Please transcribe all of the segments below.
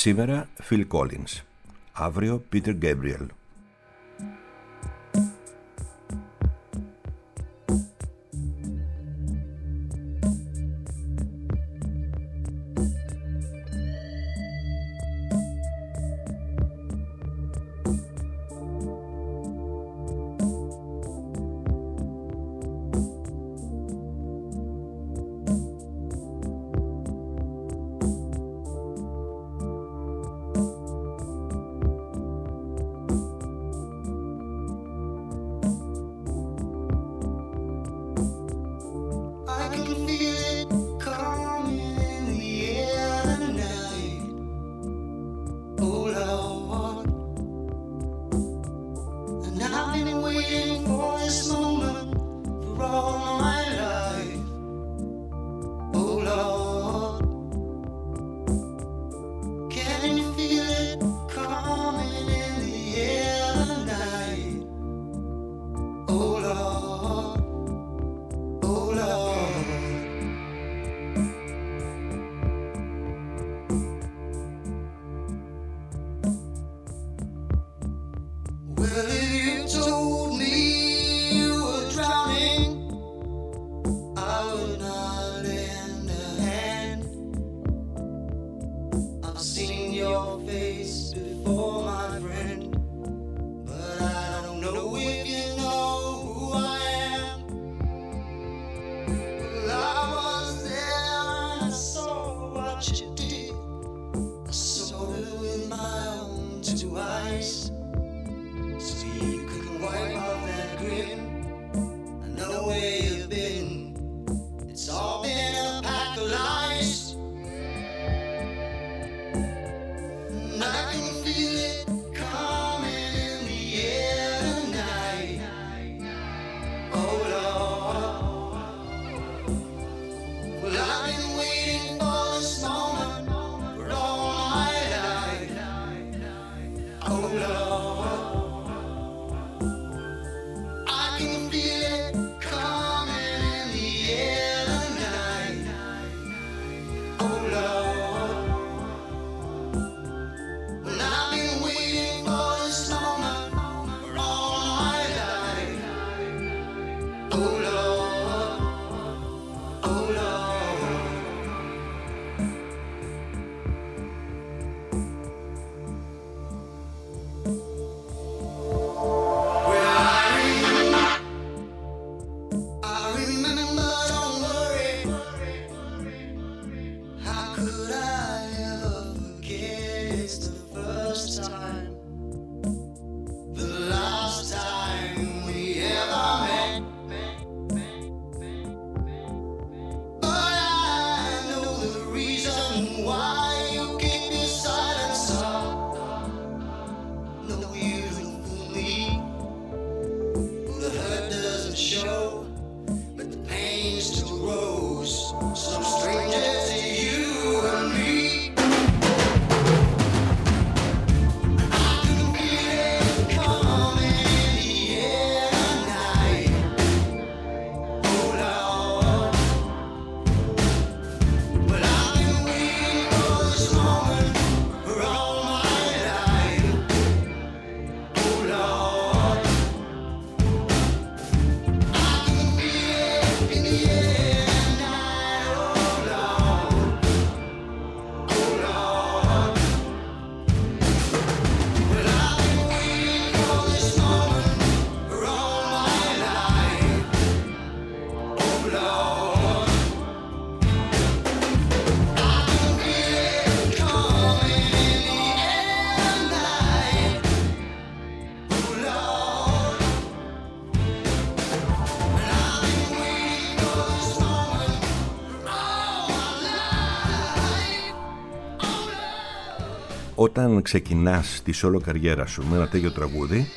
Σήμερα Phil Collins, αύριο Peter Gabriel. Όταν ξεκινάς τη solo καριέρα σου με ένα τέτοιο τραγούδι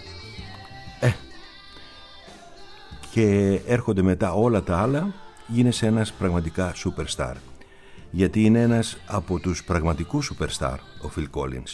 και έρχονται μετά όλα τα άλλα, γίνεσαι ένας πραγματικά superstar, γιατί είναι ένας από τους πραγματικούς superstar ο Phil Collins.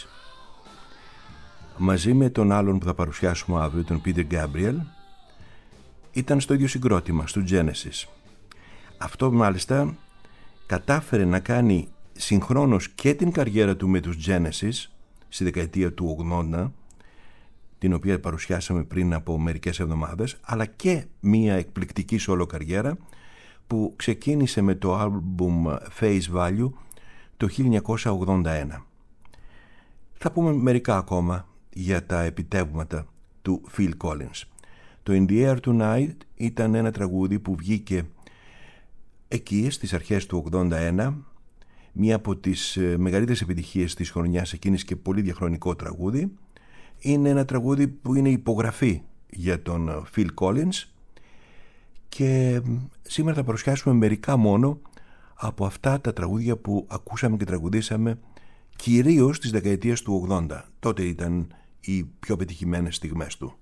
Μαζί με τον άλλον που θα παρουσιάσουμε αύριο, τον Peter Gabriel, ήταν στο ίδιο συγκρότημα, στο Genesis. Αυτό μάλιστα κατάφερε να κάνει συγχρόνως και την καριέρα του με τους Genesis στη δεκαετία του 80, την οποία παρουσιάσαμε πριν από μερικές εβδομάδες, αλλά και μία εκπληκτική solo καριέρα που ξεκίνησε με το άλμπουμ Face Value το 1981. Θα πούμε μερικά ακόμα για τα επιτεύγματα του Phil Collins. Το In the Air Tonight ήταν ένα τραγούδι που βγήκε εκεί στις αρχές του 81, μία από τις μεγαλύτερες επιτυχίες της χρονιάς εκείνης και πολύ διαχρονικό τραγούδι. Είναι ένα τραγούδι που είναι υπογραφή για τον Phil Collins και σήμερα θα παρουσιάσουμε μερικά μόνο από αυτά τα τραγούδια που ακούσαμε και τραγουδήσαμε κυρίως στις δεκαετίες του 80. Τότε ήταν οι πιο πετυχημένες στιγμές του.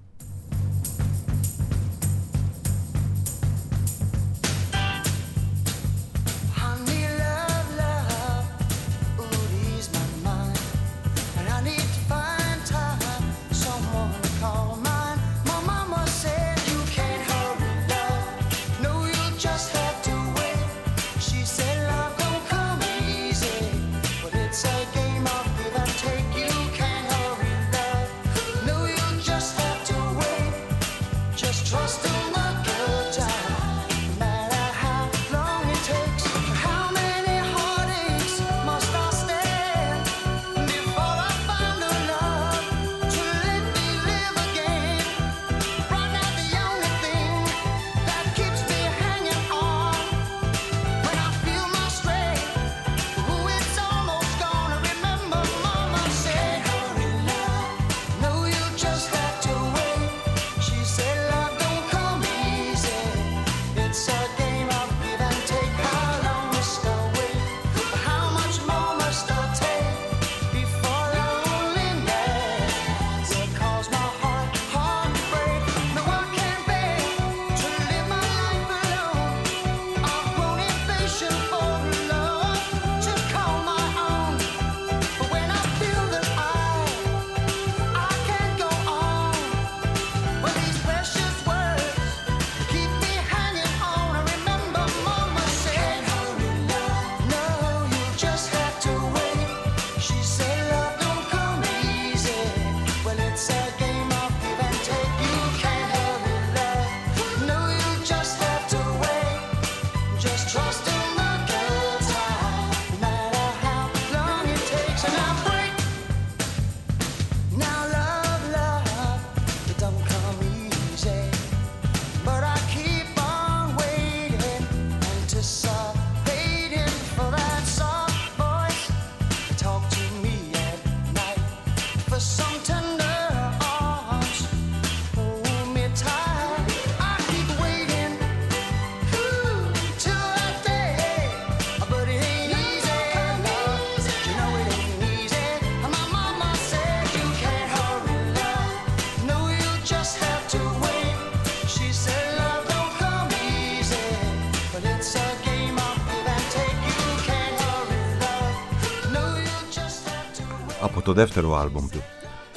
Το δεύτερο άλμπουμ του.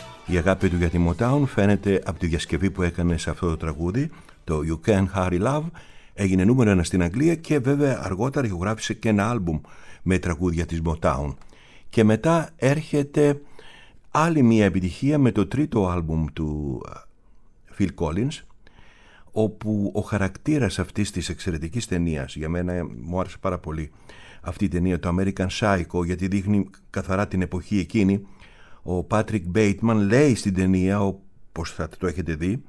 Η αγάπη του για τη Motown φαίνεται από τη διασκευή που έκανε σε αυτό το τραγούδι, το You Can't Hurry Love. Έγινε νούμερο 1 στην Αγγλία και βέβαια αργότερα ηχογράφησε και ένα άλμπουμ με τραγούδια της Motown. Και μετά έρχεται άλλη μια επιτυχία με το τρίτο άλμπουμ του Phil Collins, όπου ο χαρακτήρας αυτής της εξαιρετικής ταινίας, για μένα μου άρεσε πάρα πολύ αυτή η ταινία, το American Psycho, γιατί δείχνει καθαρά την εποχή εκείνη. Ο Patrick Bateman λέει στην ταινία, όπως θα το έχετε δει,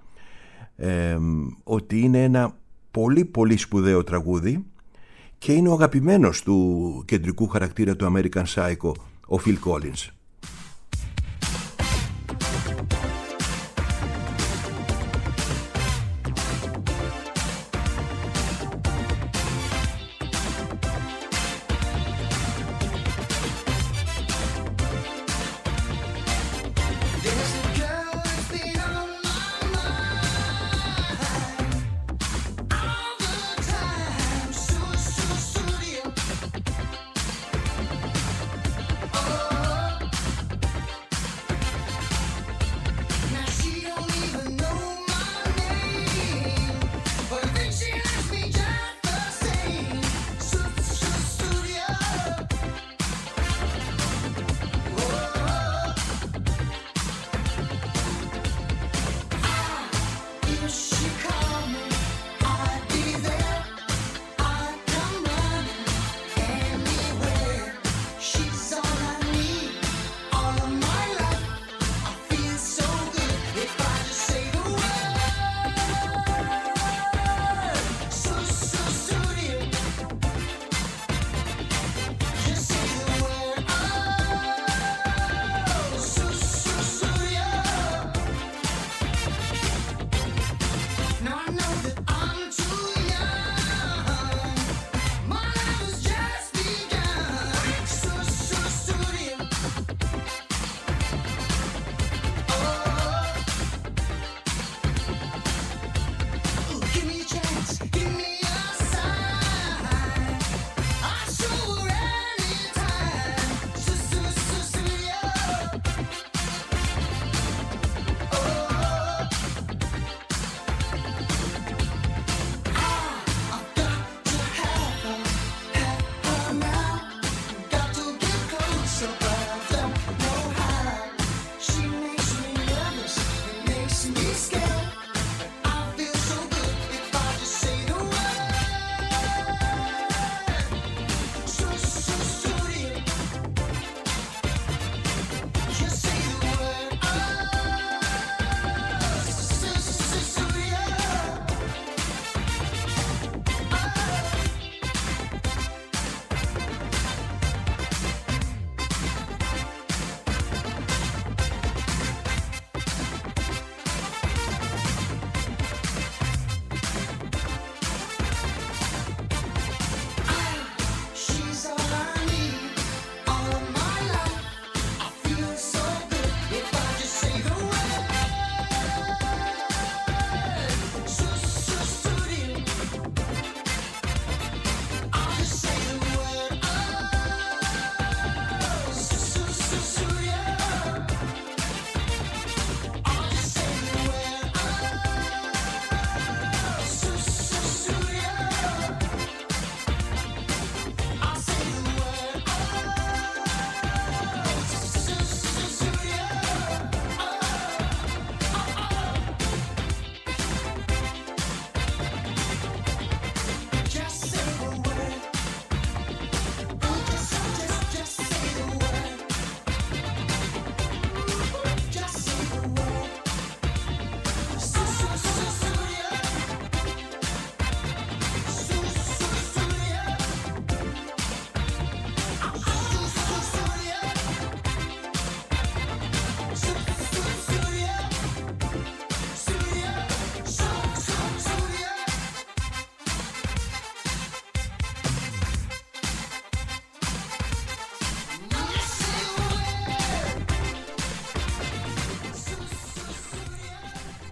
ότι είναι ένα πολύ πολύ σπουδαίο τραγούδι και είναι ο αγαπημένος του κεντρικού χαρακτήρα του American Psycho, ο Phil Collins.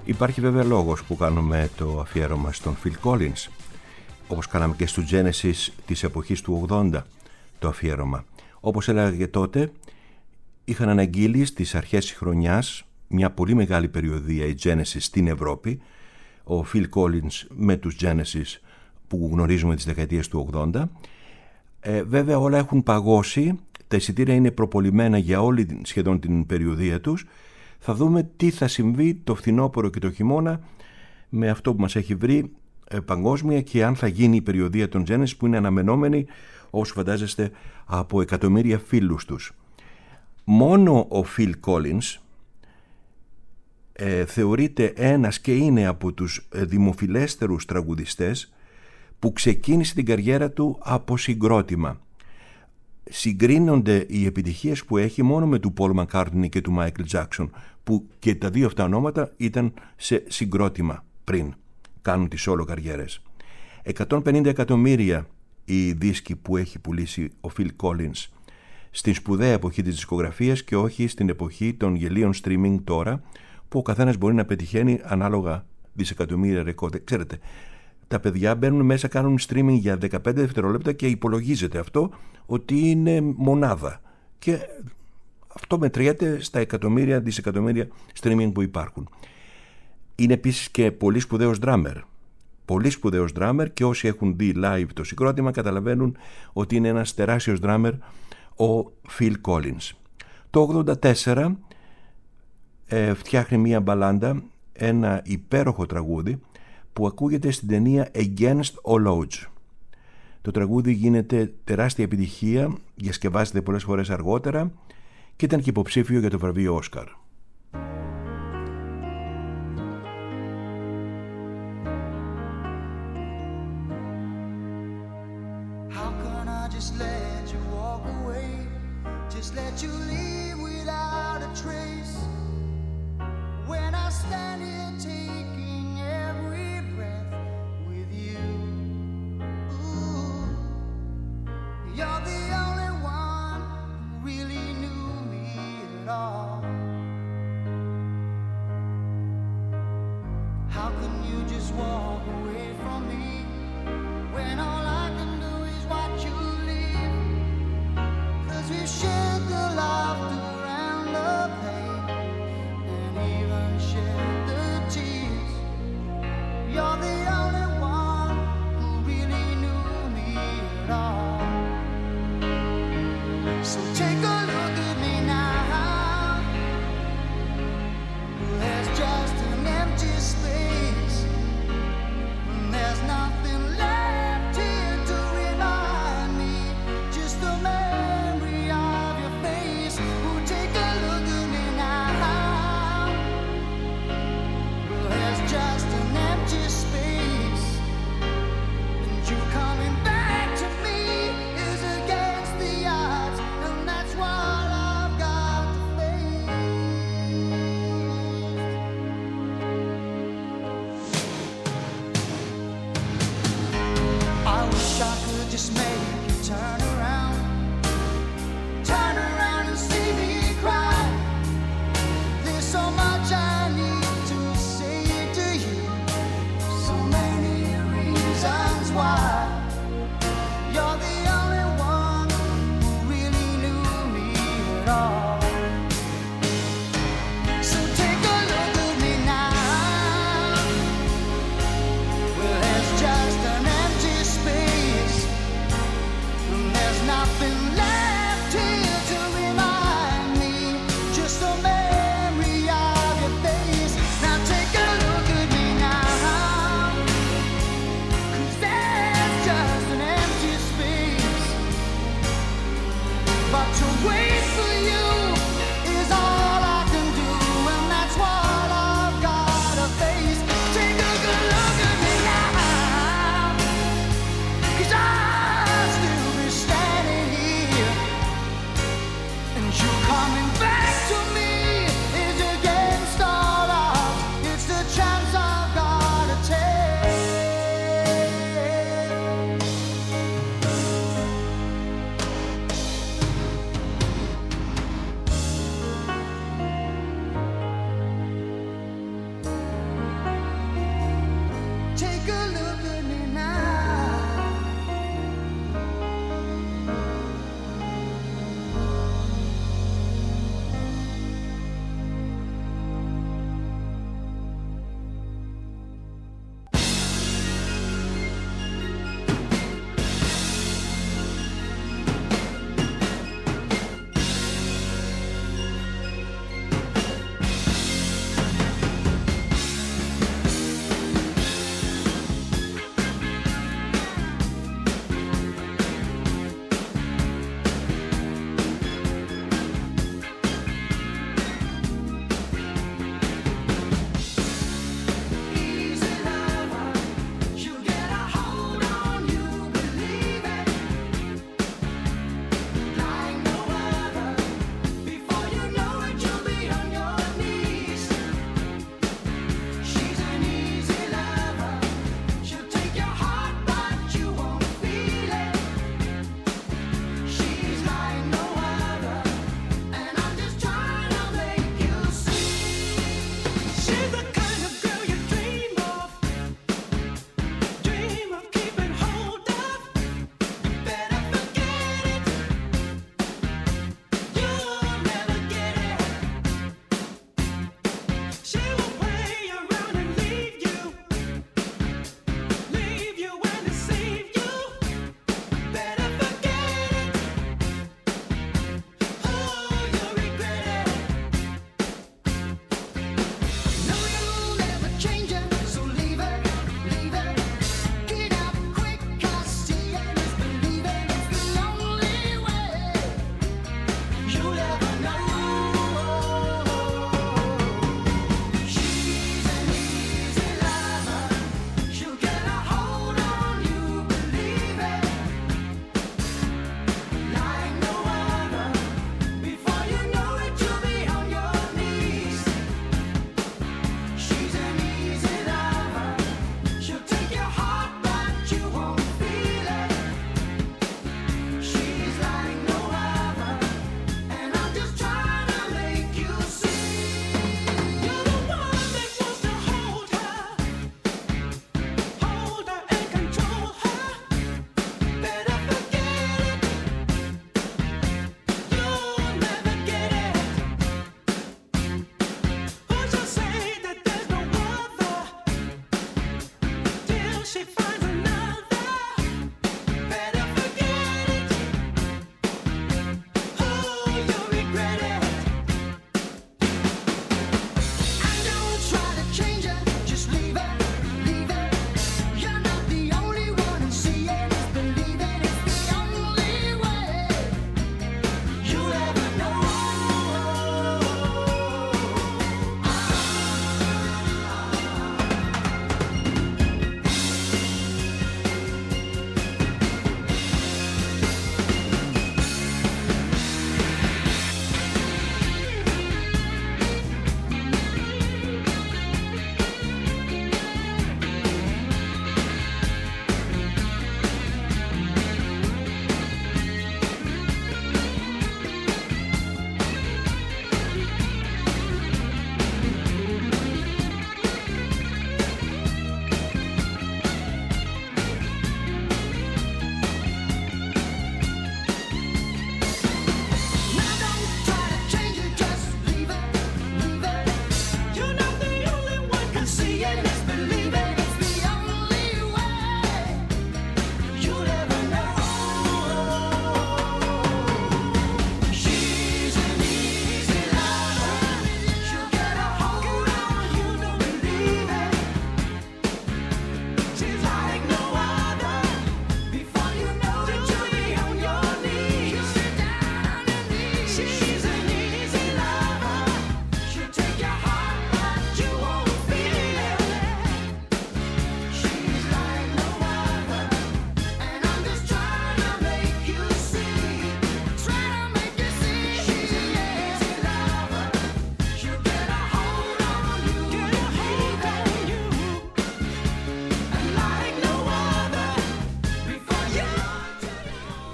Υπάρχει βέβαια λόγος που κάνουμε το αφιέρωμα στον Phil Collins, όπως κάναμε και στο Genesis της εποχής του 80 το αφιέρωμα. Όπως έλεγε τότε, είχαν αναγγείλει στις αρχές της χρονιάς μια πολύ μεγάλη περιοδεία η Genesis στην Ευρώπη, ο Phil Collins με τους Genesis που γνωρίζουμε τις δεκαετίες του 80. Βέβαια όλα έχουν παγώσει, τα εισιτήρια είναι προπολιμένα για όλη σχεδόν την περιοδεία τους. Θα δούμε τι θα συμβεί το φθινόπωρο και το χειμώνα με αυτό που μας έχει βρει παγκόσμια και αν θα γίνει η περιοδεία των Genesis που είναι αναμενόμενη, όπως φαντάζεστε, από εκατομμύρια φίλους τους. Μόνο ο Phil Collins θεωρείται ένας και είναι από τους δημοφιλέστερους τραγουδιστές που ξεκίνησε την καριέρα του από συγκρότημα. Συγκρίνονται οι επιτυχίες που έχει μόνο με του Paul McCartney και του Michael Jackson, που και τα δύο αυτά ονόματα ήταν σε συγκρότημα πριν κάνουν τις όλο καριέρες. 150 εκατομμύρια οι δίσκοι που έχει πουλήσει ο Phil Collins στην σπουδαία εποχή της δισκογραφίας και όχι στην εποχή των γελίων streaming τώρα, που ο καθένας μπορεί να πετυχαίνει ανάλογα δισεκατομμύρια ρεκόρ. Ξέρετε, τα παιδιά μπαίνουν μέσα, κάνουν streaming για 15 δευτερόλεπτα και υπολογίζεται αυτό ότι είναι μονάδα. Και αυτό μετριέται στα εκατομμύρια, δισεκατομμύρια streaming που υπάρχουν. Είναι επίσης και πολύ σπουδαίος drummer. Πολύ σπουδαίος drummer και όσοι έχουν δει live το συγκρότημα καταλαβαίνουν ότι είναι ένας τεράστιος drummer ο Phil Collins. Το 1984 φτιάχνει μία μπαλάντα, ένα υπέροχο τραγούδι που ακούγεται στην ταινία Against All Odds. Το τραγούδι γίνεται τεράστια επιτυχία, διασκευάζεται πολλές φορές αργότερα και ήταν και υποψήφιο για το βραβείο Όσκαρ. Just an empty space.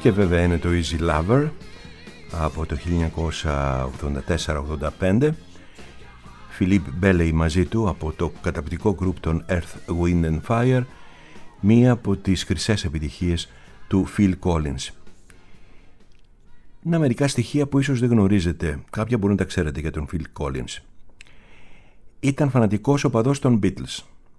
Και βέβαια είναι το Easy Lover από το 1984-85. Φιλίπ Μπέλεϊ μαζί του από το καταπληκτικό γκρουπ των Earth, Wind and Fire, μία από τις χρυσές επιτυχίες του Phil Collins. Είναι μερικά στοιχεία που ίσως δεν γνωρίζετε, κάποια μπορεί να τα ξέρετε για τον Phil Collins. Ήταν φανατικός οπαδός των Beatles.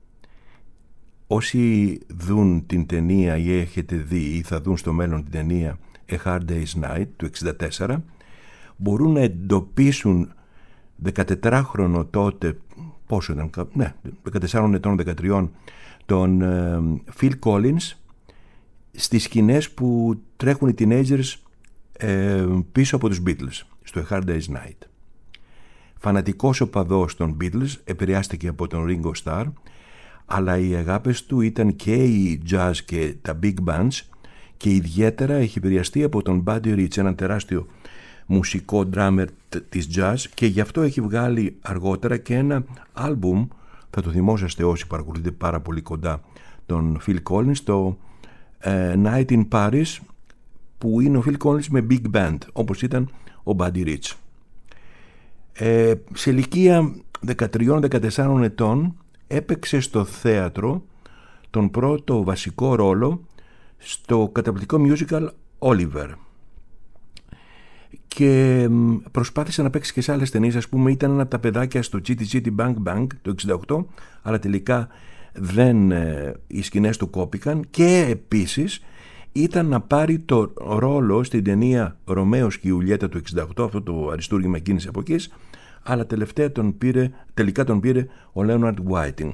Όσοι δουν την ταινία ή έχετε δει ή θα δουν στο μέλλον την ταινία A Hard Day's Night του 1964, μπορούν να εντοπίσουν 14χρονο τότε, πόσο ήταν, 14 ετών, 13, τον Phil Collins στις σκηνές που τρέχουν οι teenagers πίσω από τους Beatles στο A Hard Day's Night. Φανατικός οπαδός των Beatles, επηρεάστηκε από τον Ringo Starr, αλλά οι αγάπες του ήταν και η jazz και τα big bands, και ιδιαίτερα έχει επηρεαστεί από τον Buddy Rich, έναν τεράστιο μουσικό drummer της jazz, και γι' αυτό έχει βγάλει αργότερα και ένα άλμπουμ, θα το θυμόσαστε όσοι παρακολουθείτε πάρα πολύ κοντά τον Phil Collins, το Night in Paris, που είναι ο Phil Collins με big band, όπως ήταν ο Buddy Rich. Σε ηλικία 13-14 ετών έπαιξε στο θέατρο τον πρώτο βασικό ρόλο στο καταπληκτικό musical Oliver, και προσπάθησε να παίξει και σε άλλες ταινίες. Ας πούμε, ήταν ένα από τα παιδάκια στο Chitty Chitty Bang Bang το 1968, αλλά τελικά οι σκηνές του κόπηκαν, και επίσης ήταν να πάρει το ρόλο στην ταινία Ρωμαίος και η Ιουλιέτα του 1968, αυτό το αριστούργημα εκείνης εποχής, αλλά τελικά τον πήρε ο Λέοναρντ Whiting.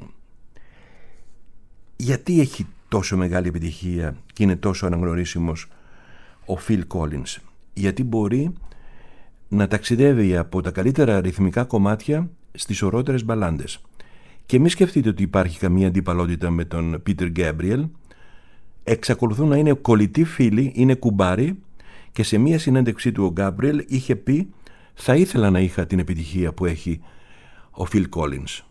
Γιατί έχει τόσο μεγάλη επιτυχία και είναι τόσο αναγνωρίσιμος ο Phil Collins? Γιατί μπορεί να ταξιδεύει από τα καλύτερα ρυθμικά κομμάτια στις ωραίτερες μπαλάντες. Και μη σκεφτείτε ότι υπάρχει καμία αντιπαλότητα με τον Peter Gabriel. Εξακολουθούν να είναι κολλητοί φίλοι, είναι κουμπάροι, και σε μία συνέντευξή του ο Gabriel είχε πει: θα ήθελα να είχα την επιτυχία που έχει ο Phil Collins.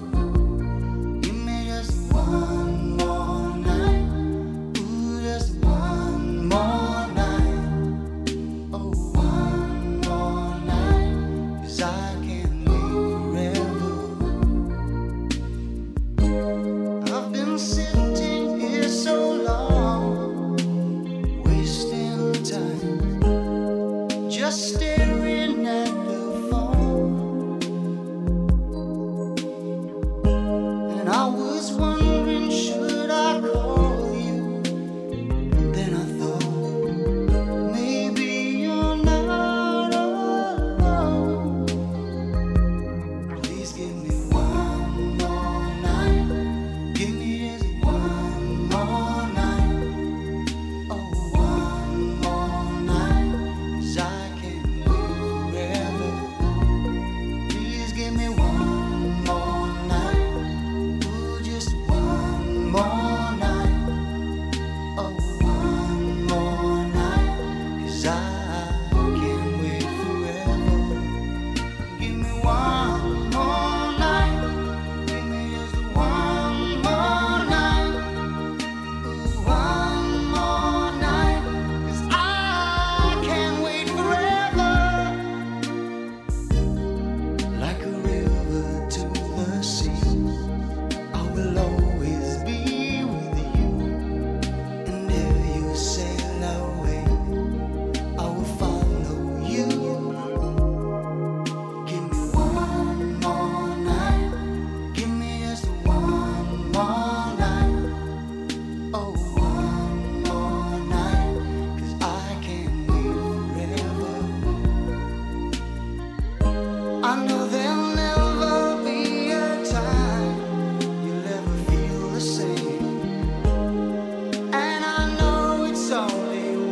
Just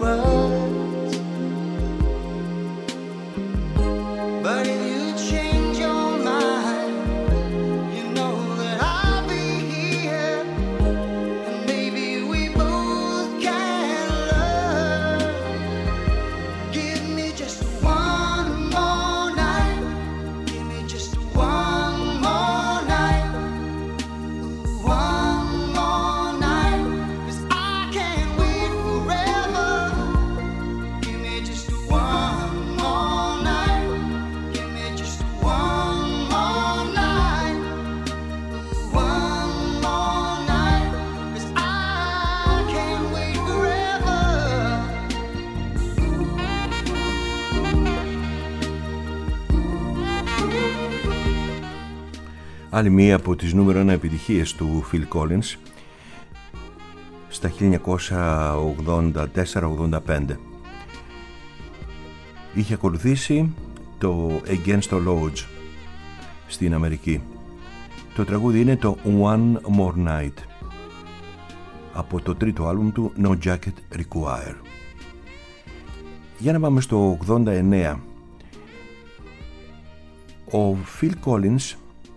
words. But if you change your mind, you know that I'll be here, and maybe we both can learn. Give me just one more night. Give me just one more night. One more night. 'Cause I can't wait forever. Give me just one more night. Give me just one more night. One more night. 'Cause I can't wait forever. Άλλη μία από τις νούμερο 1 επιτυχίες του Phil Collins στα 1984-85. Είχε ακολουθήσει το Against All Odds στην Αμερική. Το τραγούδι είναι το One More Night από το τρίτο άλμπουμ του No Jacket Require. Για να πάμε στο 89. Ο Phil Collins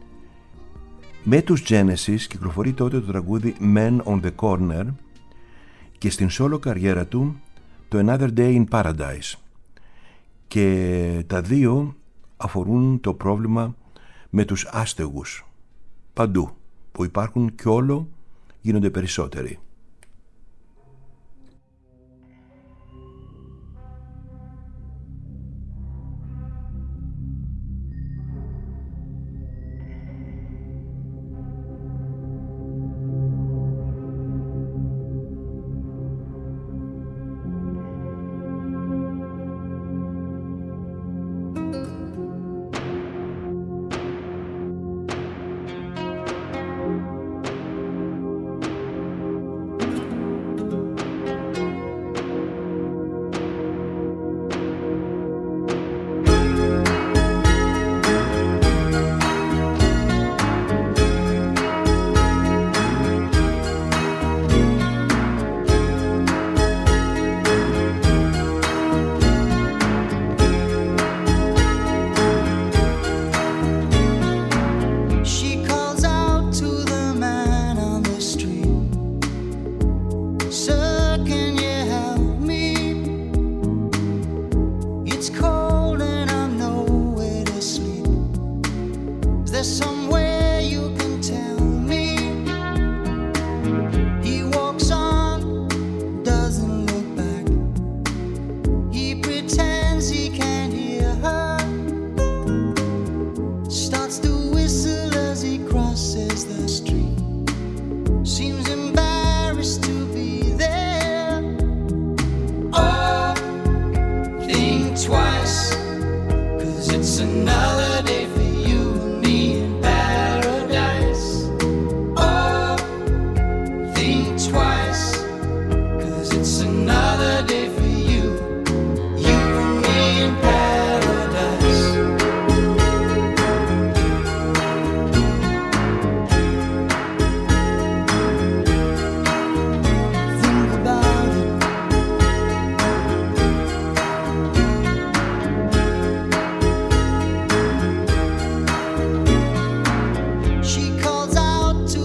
με τους Genesis κυκλοφορεί τότε το τραγούδι Men on the Corner και στην solo καριέρα του το Another Day in Paradise, και τα δύο αφορούν το πρόβλημα με τους άστεγους παντού που υπάρχουν και όλο γίνονται περισσότεροι.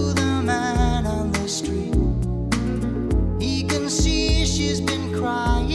Crying.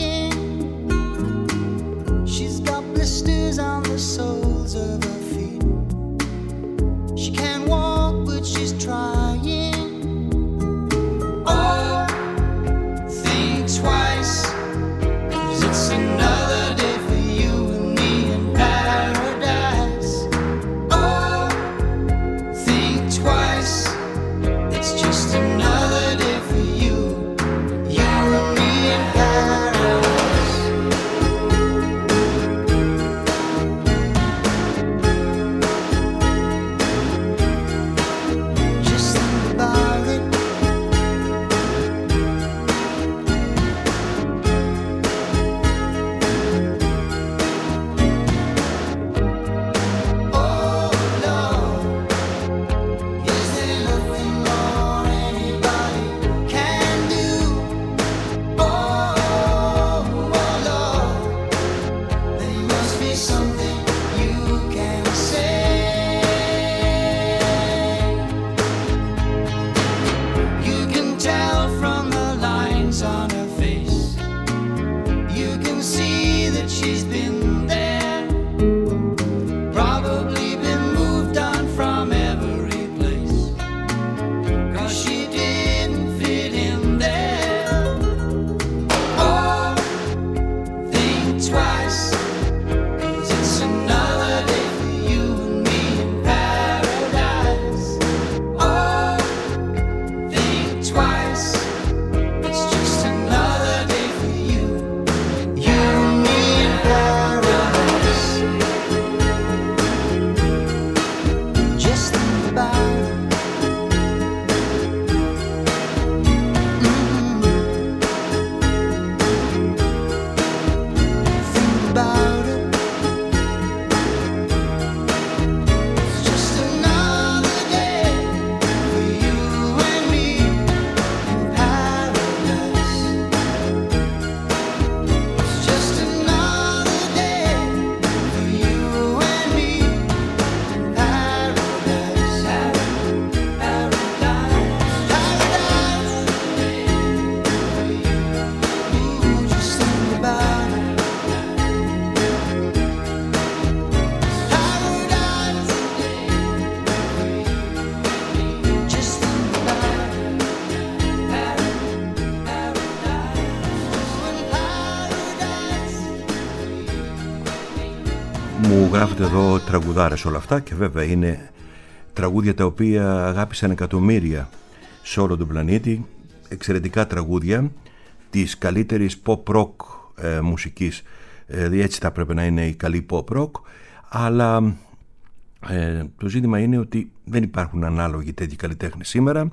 Μου γράφετε εδώ τραγουδάρες όλα αυτά και βέβαια είναι τραγούδια τα οποία αγάπησαν εκατομμύρια σε όλο τον πλανήτη, εξαιρετικά τραγούδια της καλύτερης pop rock μουσικής, έτσι θα πρέπει να είναι η καλή pop rock, αλλά το ζήτημα είναι ότι δεν υπάρχουν ανάλογοι τέτοιοι καλλιτέχνες σήμερα.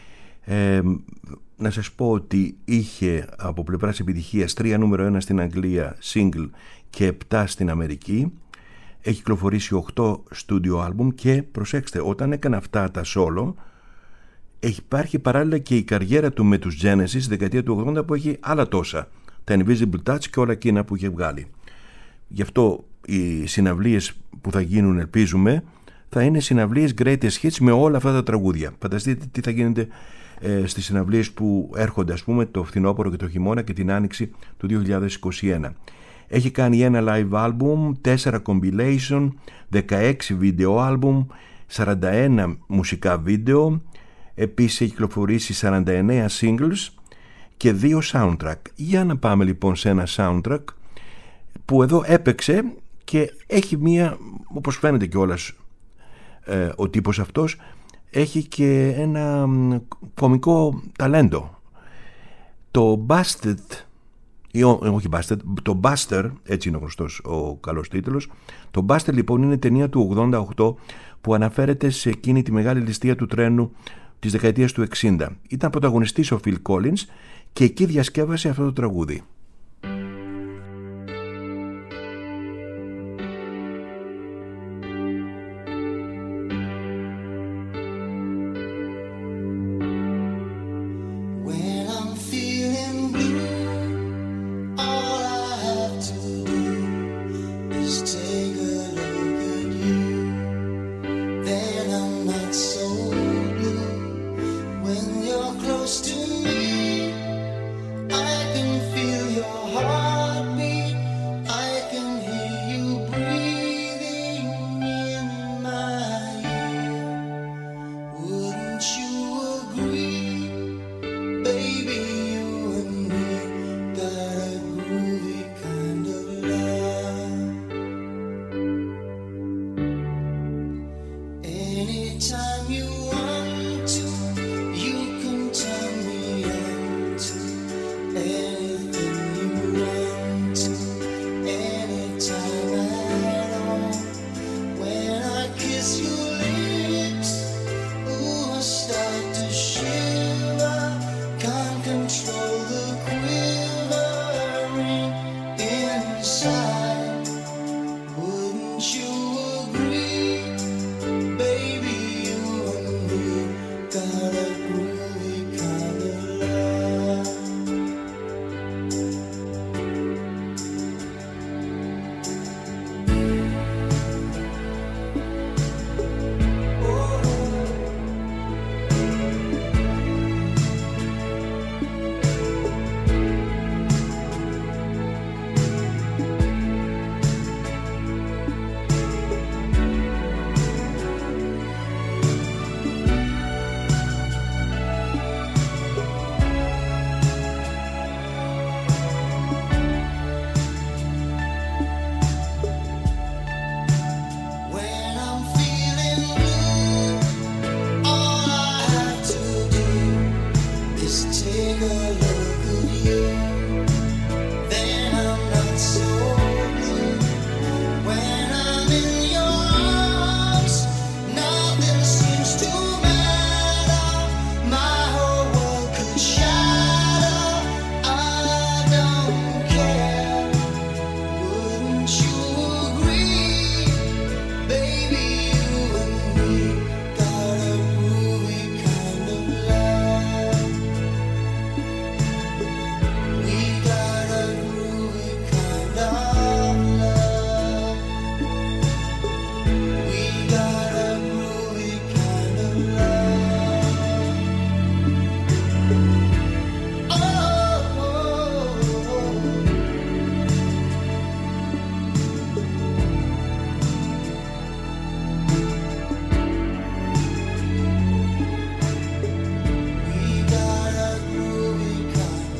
Να σας πω ότι είχε από πλευράς επιτυχίας 3 νούμερο 1 στην Αγγλία single και 7 στην Αμερική. Έχει κυκλοφορήσει 8 studio album και προσέξτε, όταν έκανε αυτά τα solo υπάρχει παράλληλα και η καριέρα του με τους Genesis στη δεκαετία του 80 που έχει άλλα τόσα, τα Invisible Touch και όλα εκείνα που είχε βγάλει. Γι' αυτό οι συναυλίες που θα γίνουν, ελπίζουμε, θα είναι συναυλίες greatest hits με όλα αυτά τα τραγούδια. Φανταστείτε τι θα γίνεται στις συναυλίες που έρχονται, ας πούμε, το φθινόπωρο και το χειμώνα και την άνοιξη του 2021. Έχει κάνει ένα live album, 4 compilation, 16 video album, 41 μουσικά βίντεο. Επίσης έχει κυκλοφορήσει 49 singles και 2 soundtrack. Για να πάμε λοιπόν σε ένα soundtrack που εδώ έπαιξε και έχει μία, όπως φαίνεται κιόλας ο τύπος αυτός, έχει και ένα κωμικό ταλέντο. Το Busted, όχι Busted, το Buster, έτσι είναι γνωστός ο καλός τίτλος. Το Buster λοιπόν είναι ταινία του 88 που αναφέρεται σε εκείνη τη μεγάλη ληστεία του τρένου της δεκαετίας του 60. Ήταν πρωταγωνιστής ο Phil Collins και εκεί διασκεύασε αυτό το τραγούδι.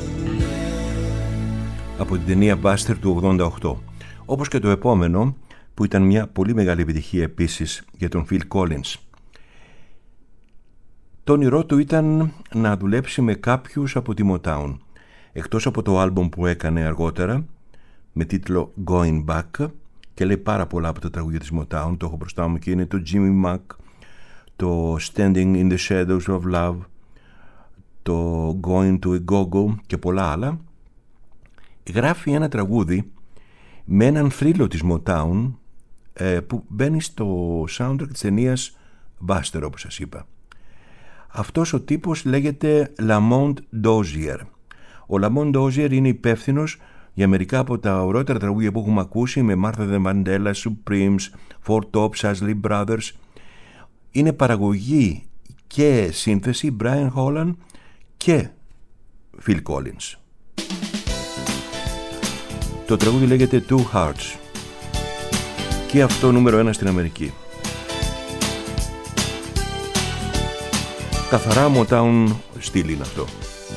Από την ταινία Buster του 88. Όπως και το επόμενο, που ήταν μια πολύ μεγάλη επιτυχία επίσης για τον Phil Collins. Το όνειρό του ήταν να δουλέψει με κάποιους από τη Motown, εκτός από το άλμπομ που έκανε αργότερα με τίτλο Going Back, και λέει πάρα πολλά από τα τραγούδια της Motown, το έχω μπροστά μου και είναι το Jimmy Mack, το Standing in the Shadows of Love, το Going to a Go-Go και πολλά άλλα. Γράφει ένα τραγούδι με έναν θρύλο της Motown που μπαίνει στο soundtrack της ταινίας Buster, όπως σας είπα. Αυτός ο τύπος λέγεται Lamont Dozier. Ο Lamont Dozier είναι υπεύθυνος για μερικά από τα ωραίτερα τραγούδια που έχουμε ακούσει με Martha the Vandellas, Supremes, Four Tops, Isley Brothers. Είναι παραγωγή και σύνθεση Brian Holland και Phil Collins. Το τραγούδι λέγεται Two Hearts και αυτό νούμερο 1 στην Αμερική. Καθαρά Motown στυλ είναι αυτό.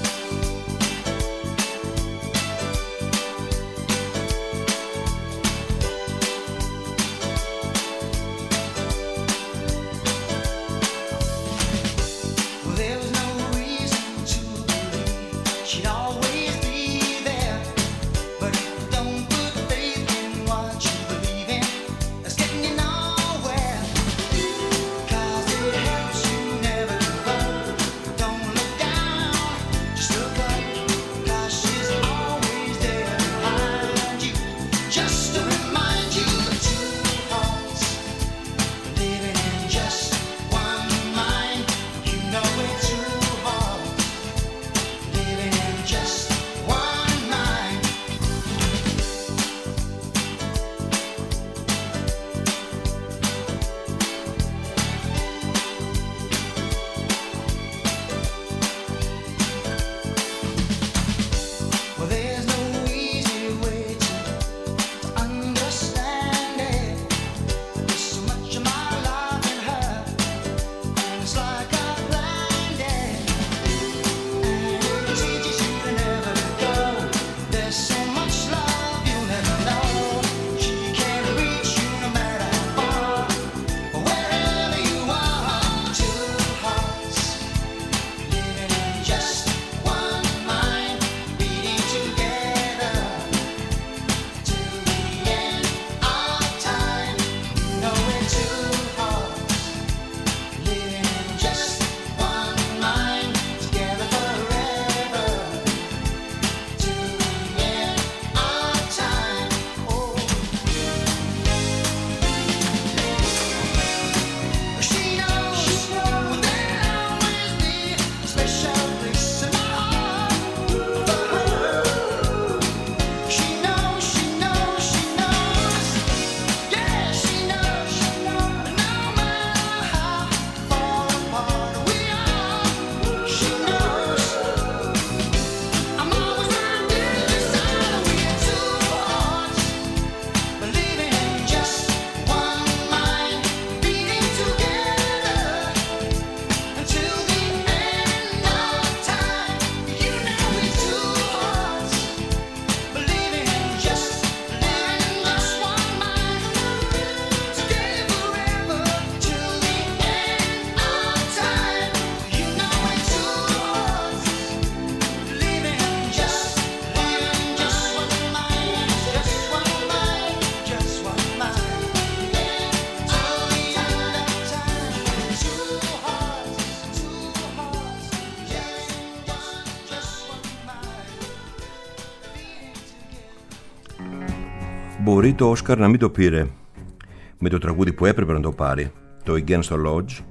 Μπορεί το Όσκαρ να μην το πήρε με το τραγούδι που έπρεπε να το πάρει, το Against the Lodge,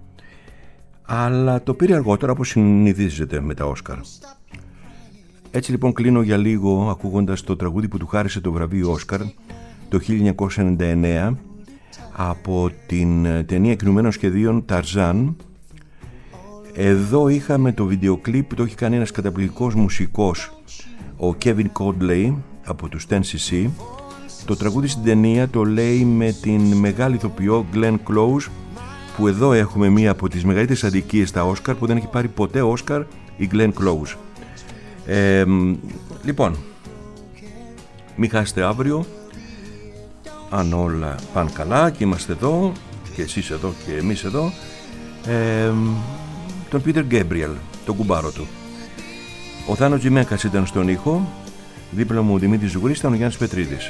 αλλά το πήρε αργότερα, όπως συνηθίζεται με τα Όσκαρ. Έτσι λοιπόν κλείνω για λίγο ακούγοντας το τραγούδι που του χάρισε το βραβείο Όσκαρ το 1999 από την ταινία κινουμένων σχεδίων Tarzan. Εδώ είχαμε το βίντεο κλιπ που το έχει κάνει ένας καταπληκτικός μουσικός, ο Kevin Godley από τους 10cc. Το τραγούδι στην ταινία το λέει με την μεγάλη ηθοποιό Glenn Close, που εδώ έχουμε μία από τις μεγαλύτερες αδικίες στα Όσκαρ, που δεν έχει πάρει ποτέ Όσκαρ η Glenn Close. Λοιπόν, μην χάσετε αύριο. αν όλα πάνε καλά και είμαστε εδώ και εσείς εδώ και εμείς εδώ, τον Peter Gabriel, τον κουμπάρο του. Ο Θάνος Τζιμέκας ήταν στον ήχο, δίπλα μου ο Δημήτρης Ζουγρής, ήταν ο Γιάννης Πετρίδης.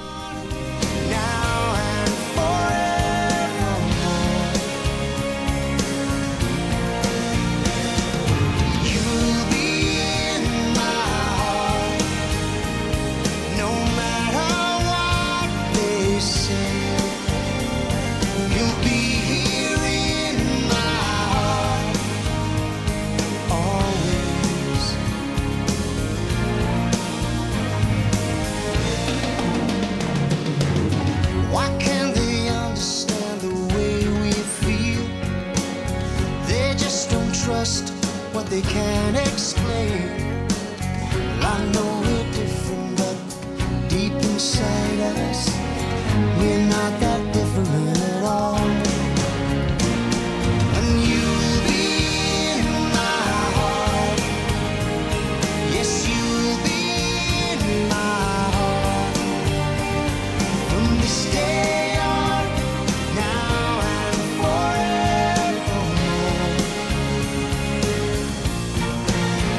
They can't explain. Well, I know we're different, but deep inside us, we're not that different at all. And you'll be in my heart. Yes, you'll be in my heart. From this day on, now and forevermore.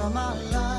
of my life.